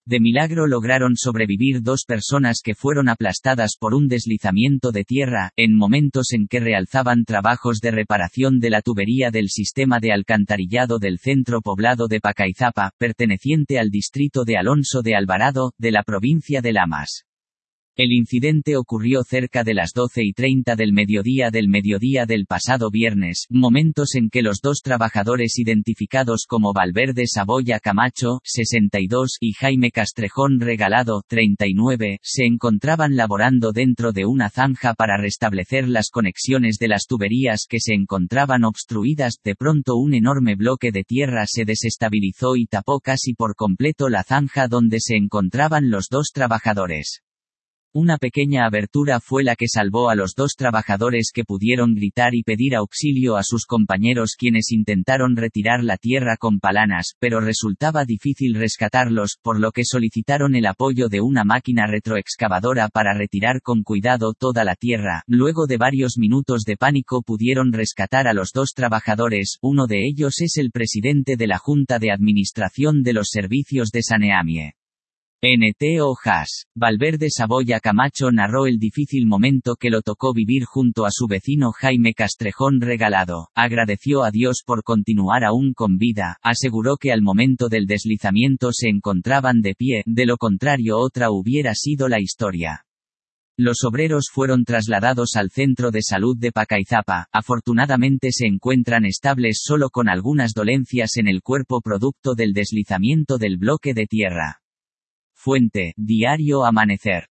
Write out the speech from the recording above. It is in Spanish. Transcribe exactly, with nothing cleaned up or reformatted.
De milagro lograron sobrevivir dos personas que fueron aplastadas por un deslizamiento de tierra, en momentos en que realizaban trabajos de reparación de la tubería del sistema de alcantarillado del centro poblado de Pacaizapa, perteneciente al distrito de Alonso de Alvarado, de la provincia de Lamas. El incidente ocurrió cerca de las doce y treinta del mediodía del mediodía del pasado viernes, momentos en que los dos trabajadores identificados como Valverde Saboya Camacho, sesenta y dos, y Jaime Castrejón Regalado, treinta y nueve, se encontraban laborando dentro de una zanja para restablecer las conexiones de las tuberías que se encontraban obstruidas. De pronto un enorme bloque de tierra se desestabilizó y tapó casi por completo la zanja donde se encontraban los dos trabajadores. Una pequeña abertura fue la que salvó a los dos trabajadores, que pudieron gritar y pedir auxilio a sus compañeros, quienes intentaron retirar la tierra con palanas, pero resultaba difícil rescatarlos, por lo que solicitaron el apoyo de una máquina retroexcavadora para retirar con cuidado toda la tierra. Luego de varios minutos de pánico pudieron rescatar a los dos trabajadores. Uno de ellos es el presidente de la Junta de Administración de los Servicios de Saneamie. N T O Haas. Valverde Saboya Camacho narró el difícil momento que lo tocó vivir junto a su vecino Jaime Castrejón Regalado. Agradeció a Dios por continuar aún con vida, aseguró que al momento del deslizamiento se encontraban de pie, de lo contrario otra hubiera sido la historia. Los obreros fueron trasladados al centro de salud de Pacaizapa. Afortunadamente se encuentran estables, solo con algunas dolencias en el cuerpo producto del deslizamiento del bloque de tierra. Fuente: Diario Amanecer.